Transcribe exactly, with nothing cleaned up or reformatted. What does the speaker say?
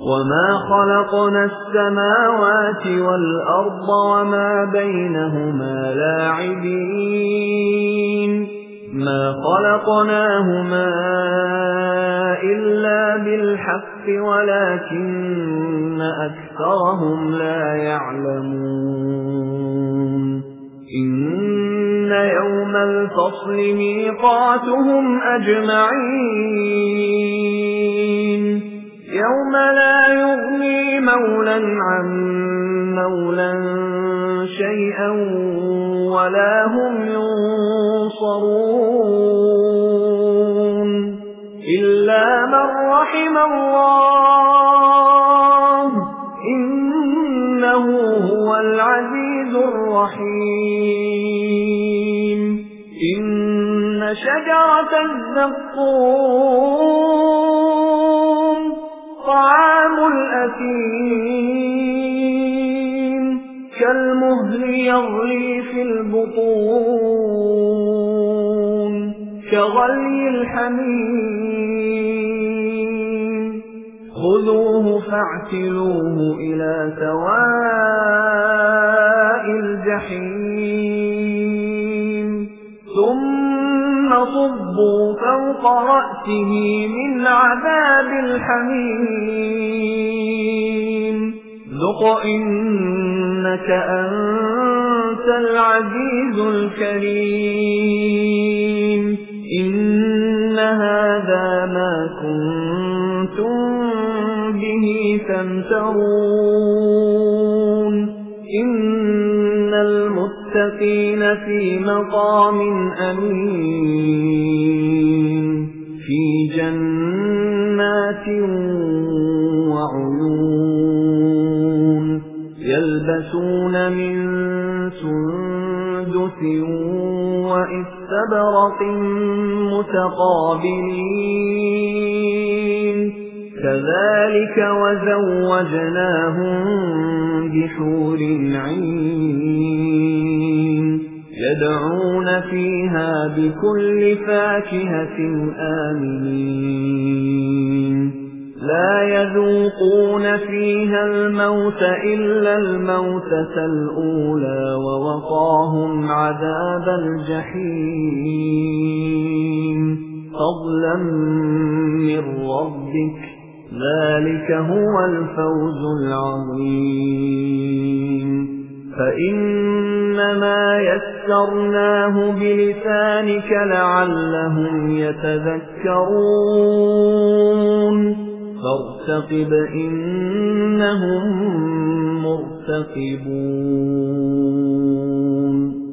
وَمَا خَلَقْنَا السَّمَاوَاتِ وَالْأَرْضَ وَمَا بَيْنَهُمَا لَاعِبِينَ مَا خَلَقْنَاهُمَا إِلَّا بِالْحَقِّ وَلَكِنَّ أَكْثَرَهُمْ لَا يَعْلَمُونَ إِنَّ يَوْمَ الْفَصْلِ مِيقَاتُهُمْ أَجْمَعِينَ يَوْمَ لَا يُغْنِي مَوْلًى عَن مَّوْلًى شَيْئًا وَلَا هُمْ يُنصَرُونَ إِلَّا مَن رَّحِمَ اللَّهُ إِنَّهُ هُوَ الْعَزِيزُ الرَّحِيمُ إِنَّ شَجَرَتَ الزَّقُّومِ طَعَامُ الْأَثِيمِ كَالْمُهْلِ يَغْلِي فِي الْبُطُونِ كَغَلْيِ الْحَمِيمِ خُذُوهُ فَاعْتِلُوهُ إِلَى سَوَاءِ الْجَحِيمِ ثُمَّ صُبُّوا فَوْقَ رَأْسِهِ مِنْ عَذَابِ الْحَمِيمِ ذُقْ إِنَّكَ أَنْتَ الْعَزِيزُ الْكَرِيمُ إِنَّ هَذَا مَا كُنتُمْ بِهِ تَمْتَرُونَ إِنَّ الْمُتَّقِينَ فِي مَقَامٍ أَمِينٍ فِي جَنَّاتٍ وَعُيُونٍ يَلْبَسُونَ مِن سُندُسٍ وَإِسْتَبْرَقٍ مُتَقَابِلِينَ كَذَلِكَ وَزَوَّجْنَاهُم بِحُورٍ عِينٍ يَدْعُونَ فِيهَا بِكُلِّ فَاكِهَةٍ آمِنِينَ لَا يَذُوقُونَ فِيهَا الْمَوْتَ إِلَّا الْمَوْتَةَ الْأُولَى وَوَقَاهُمْ عَذَابَ الْجَحِيمِ فَضْلًا مِّن رَّبِّكَ ذَلِكَ هُوَ الْفَوْزُ الْعَظِيمُ فَإِنَّمَا يَسَّرْنَاهُ بِلِسَانِكَ لَعَلَّهُمْ يَتَذَكَّرُونَ فَارْتَقِبْ إِنَّهُمْ مُرْتَقِبُونَ